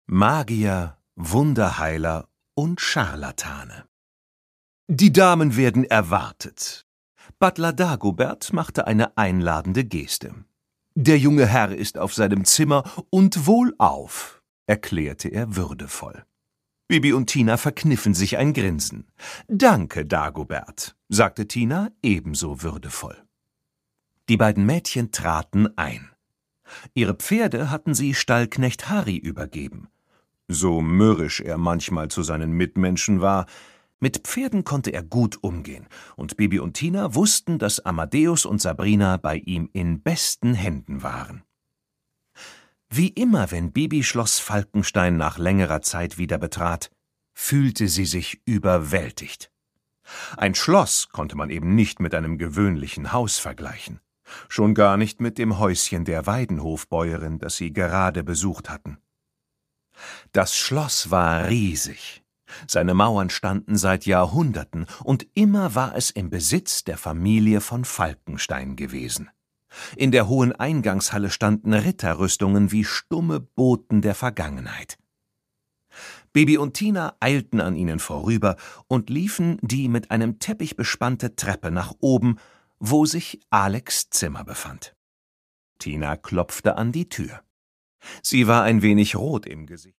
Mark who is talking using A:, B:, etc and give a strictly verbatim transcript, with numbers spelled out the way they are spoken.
A: Magier, Wunderheiler und Scharlatane. Die Damen werden erwartet. Butler Dagobert machte eine einladende Geste. »Der junge Herr ist auf seinem Zimmer und wohlauf«, erklärte er würdevoll. Bibi und Tina verkniffen sich ein Grinsen. »Danke, Dagobert«, sagte Tina ebenso würdevoll. Die beiden Mädchen traten ein. Ihre Pferde hatten sie Stallknecht Harry übergeben. So mürrisch er manchmal zu seinen Mitmenschen war, mit Pferden konnte er gut umgehen, und Bibi und Tina wussten, dass Amadeus und Sabrina bei ihm in besten Händen waren. Wie immer, wenn Bibi Schloss Falkenstein nach längerer Zeit wieder betrat, fühlte sie sich überwältigt. Ein Schloss konnte man eben nicht mit einem gewöhnlichen Haus vergleichen, schon gar nicht mit dem Häuschen der Weidenhofbäuerin, das sie gerade besucht hatten. Das Schloss war riesig. Seine Mauern standen seit Jahrhunderten, und immer war es im Besitz der Familie von Falkenstein gewesen. In der hohen Eingangshalle standen Ritterrüstungen wie stumme Boten der Vergangenheit. Bibi und Tina eilten an ihnen vorüber und liefen die mit einem Teppich bespannte Treppe nach oben, wo sich Alex' Zimmer befand. Tina klopfte an die Tür. Sie war ein wenig rot im Gesicht.